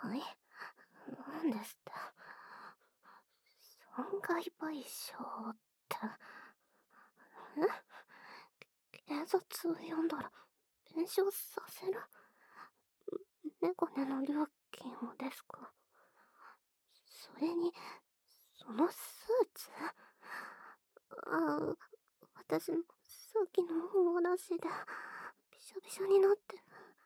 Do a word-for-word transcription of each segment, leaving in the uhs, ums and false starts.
い？何ですって？損害賠償って。え？警察を呼んだら弁償させる？メガネの料金をですか？それに、そのスーツ？ああ、私もさっきのお出しでびしょびしょになって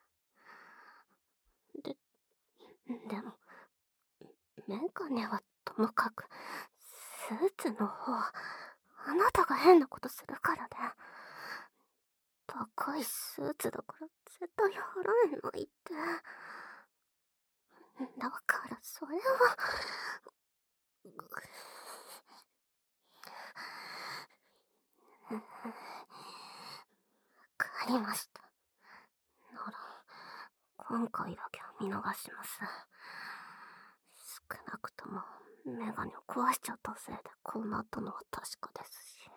る。で、でも、メガネはともかく、スーツの方、あなたが変なことするからで。高いスーツだから絶対払えないって。だからそれは。わかりました。なら、今回だけは見逃します。少なくとも、メガネを壊しちゃったせいでこうなったのは確かですし。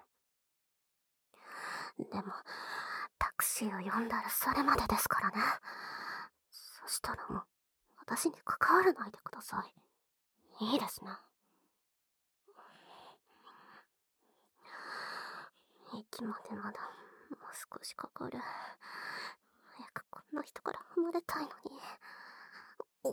でも、タクシーを呼んだらそれまでですからね。そしたらもう、私に関わらないでください。いいですね。駅までまだ、もう少しかかる。早くこんな人から離れたいのに。ちょ、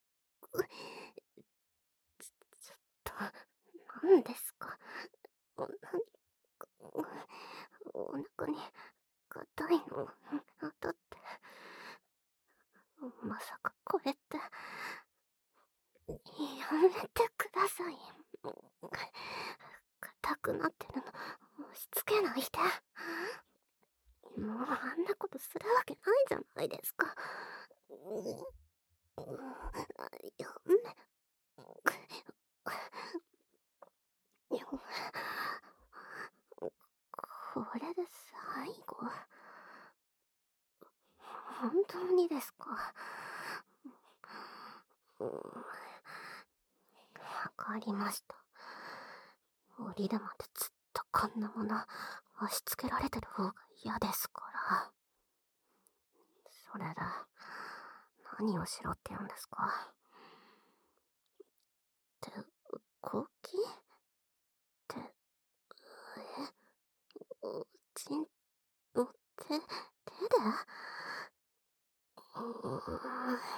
ちょっと、何ですか？何か、お腹に、硬いの、当たって。まさかこれって、やめてください。硬くなってるの、押し付けないで。もうあんなことするわけないじゃないですか。やめ。これで最後？本当にですか？わかりました。降りるまでずっとこんなもの押し付けられてる方が嫌ですから。それで、何をしろって言うんですか？手、こき？手、え、おちん、お、手、手で？うーん。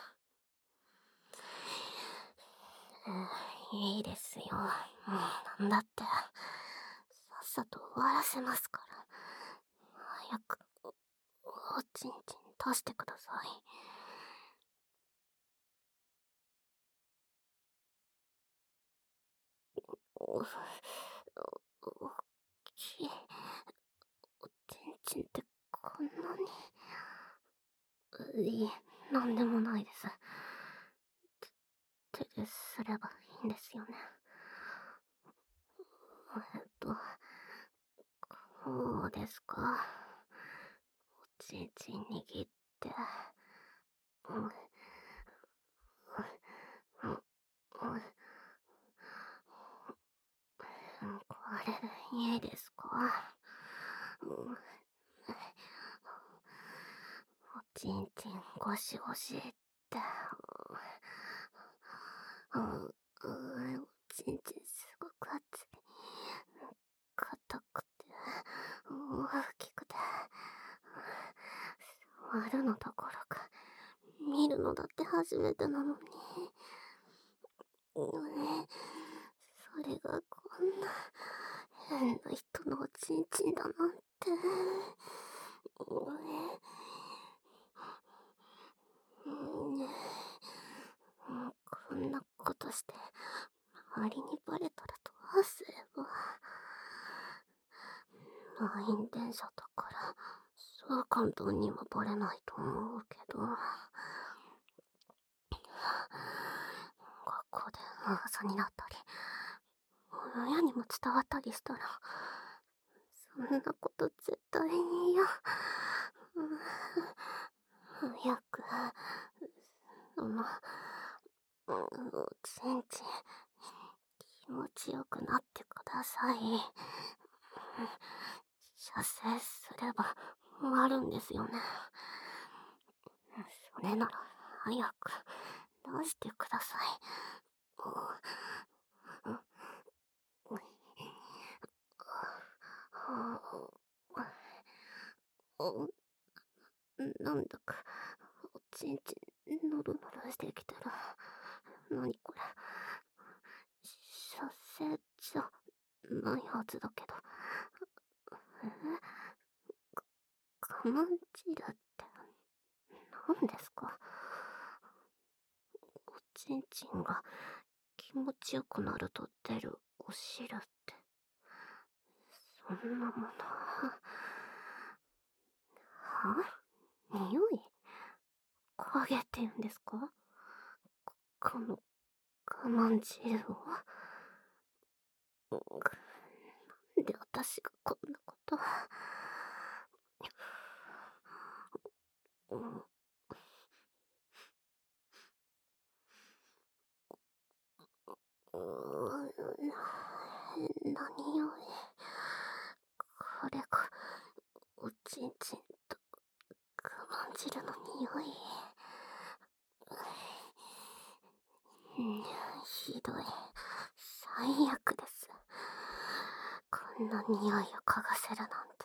いいですよ。もうなんだって。さっさと終わらせますから。早く、おちんちん出してください。お、お、おっきい。おちんちんってこんなに。いえ、なんでもないです。手ですればいいんですよね。えっと、こうですか。おちんちん握って。うん、うん、うん、これでいいですか？うん、おちんちんゴシゴシって。うん、おちんちんすごく熱い。硬くて、大きくて。触るのどころか、見るのだって初めてなのに。それがこんな変な人のおちんちんだなんて。こんなことして周りにバレたらどうすれば。満員電車だからそう簡単にはバレないと思うけど、学校で噂になったり親にも伝わったりしたら、そんなこと絶対に嫌。早く、その、おちんちん、気持ちよくなってください。射精すれば終わるんですよね。それなら、早く、 出してください。なんだか、おちんちん、ノロノロしてきたら、なにこれ。射精じゃないはずだけど。えか、我慢汁って、何ですか？おちんちんが気持ちよくなると出るお汁って、そんなもの。は？匂い？影って言うんですか？こ、この我慢汁を。なんで私がこんなこと。うん。うーん、変な匂い。これが、おちんちんと我慢汁の匂い。うん、ひどい。最悪です。こんな匂いを嗅がせるなんて。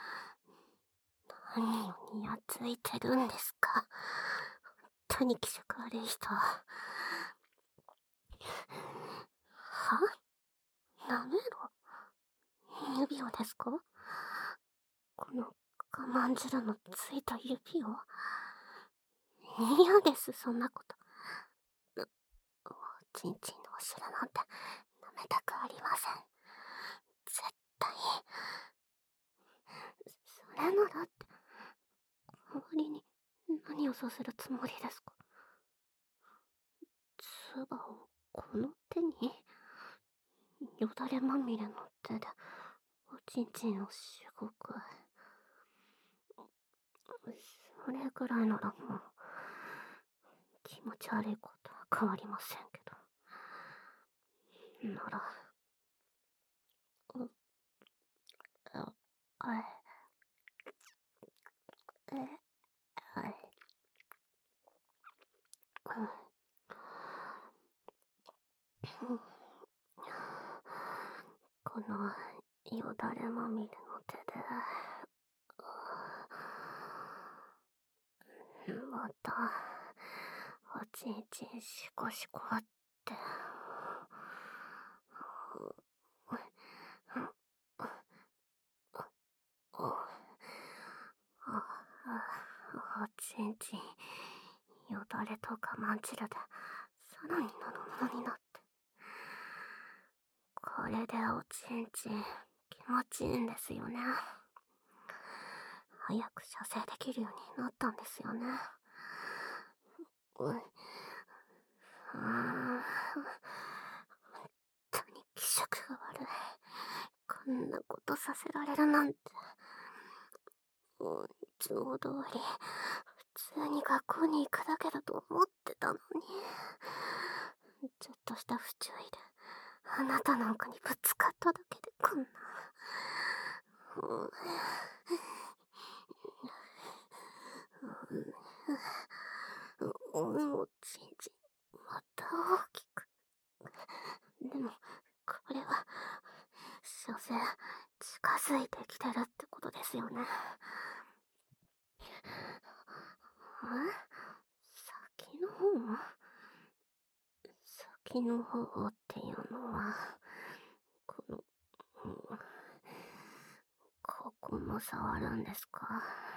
何をにやついてるんですか？本当に気色悪い人。は？なめろ？指をですか？この我慢汁のついた指を？嫌です、そんなこと。おちんちんのお汁なんて舐めたくありません。絶対。それならって、代わりに何をさせるつもりですか？唾をこの手に？よだれまみれの手でおちんちんをしごく。それぐらいならもう気持ち悪いことは変わりませんけど。なら、う、あ、あい、え、あい、うん。このよだれまみれの手で、また、おちんちんしこしこって。おちんちん、よだれと我慢汁で、さらにノロノロになって。これでおちんちん、気持ちいいんですよね。早く射精できるようになったんですよね。うん。うーん。本当に気色が悪い。こんなことさせられるなんて。もういつも通り、普通に学校に行くだけだと思ってたのに。ちょっとした不注意で、あなたなんかにぶつかっただけでこんな。うんうん、おちんちん、また大きく。でも、これは、所詮、近づいてきてるってことですよね。え？先の方？先の方っていうのは、この、うん、ここも触るんですか？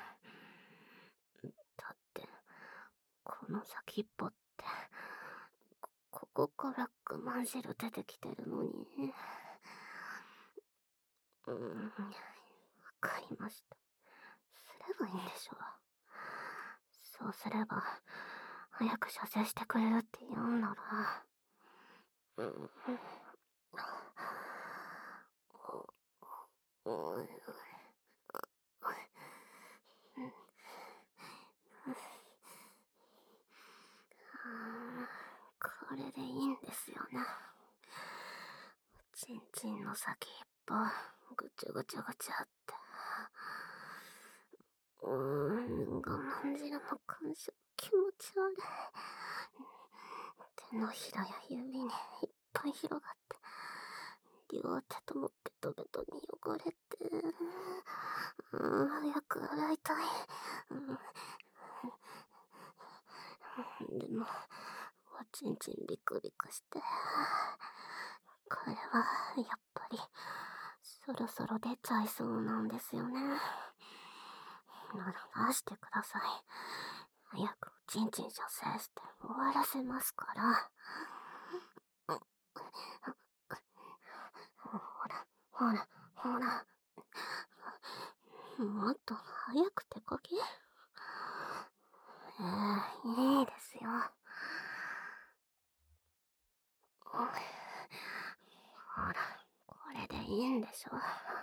だって、この先っぽって、ここから我慢汁出てきてるのに。うーん、わかりました。すればいいんでしょう。そうすれば、早く射精してくれるって言うんなら。うん。うん。これでいいんですよね。ちんちんの先っぽ、ぐちゃぐちゃぐちゃって。うーん、我慢汁の感触気持ち悪い。 手のひらや指にいっぱい広がって、両手ともベトベトに汚れて、うん、早く洗いたい。うん、でも、おちんちんビクビクして、これはやっぱりそろそろ出ちゃいそうなんですよね。なら出してください。早くおちんちん射精して終わらせますから。ほら、ほら、ほら。もっと早く手こぎ。ええ、いいですよ。ほら、これでいいんでしょ。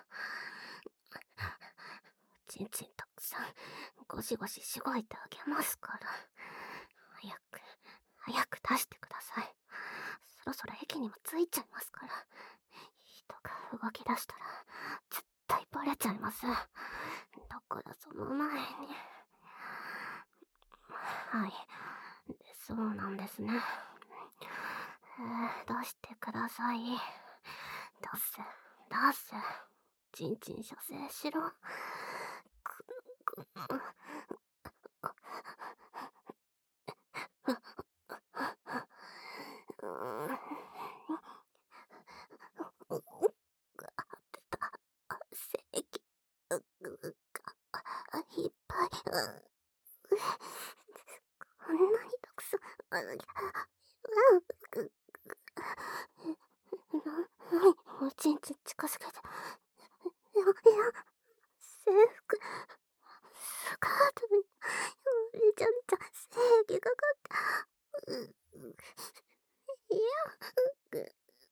おちんちんたくさんゴシゴシしごいてあげますから。早く、早く出してください。そろそろ駅にも着いちゃいますから。人が動き出したら絶対バレちゃいます。だからその前に。はい。で、そうなんですね。えー、出してください。出せ、出せ。ちんちん射精しろ。く、く、精液がいっぱい。こんなにたくさん。おちんちん近づけて。いや、いや、制服、スカートに、めちゃめちゃ精液がかかって。いや、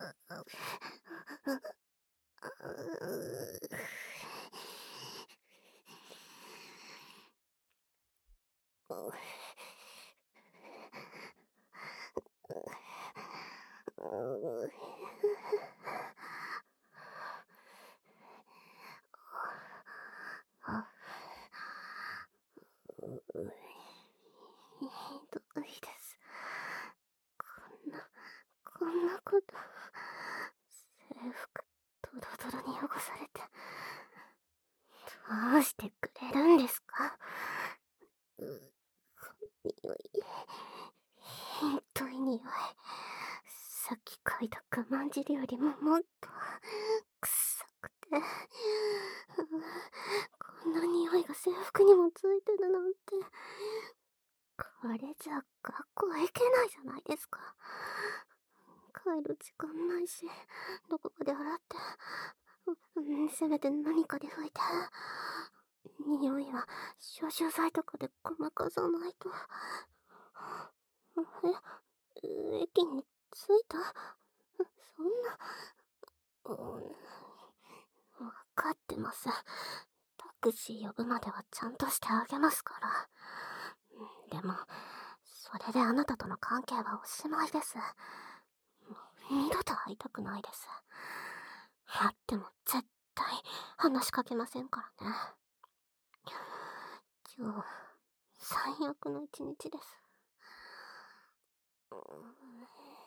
ひどいです。こんな、こんなこと。制服、ドロドロに汚されて。どうしてくれるんですか？う、匂い。ひどい匂い。さっき嗅いだ我慢汁よりももっと、臭くて。こんな匂いが制服にもついてるなんて。これじゃ学校行けないじゃないですか。帰る時間ないし、どこかで洗って、うん、せめて何かで拭いて。匂いは消臭剤とかでごまかさないと。え、駅に着いた？そんな、うん、わかってます。タクシー呼ぶまではちゃんとしてあげますから。でも、それであなたとの関係はおしまいです。二度と会いたくないです。会っても絶対話しかけませんからね。今日、最悪の一日です。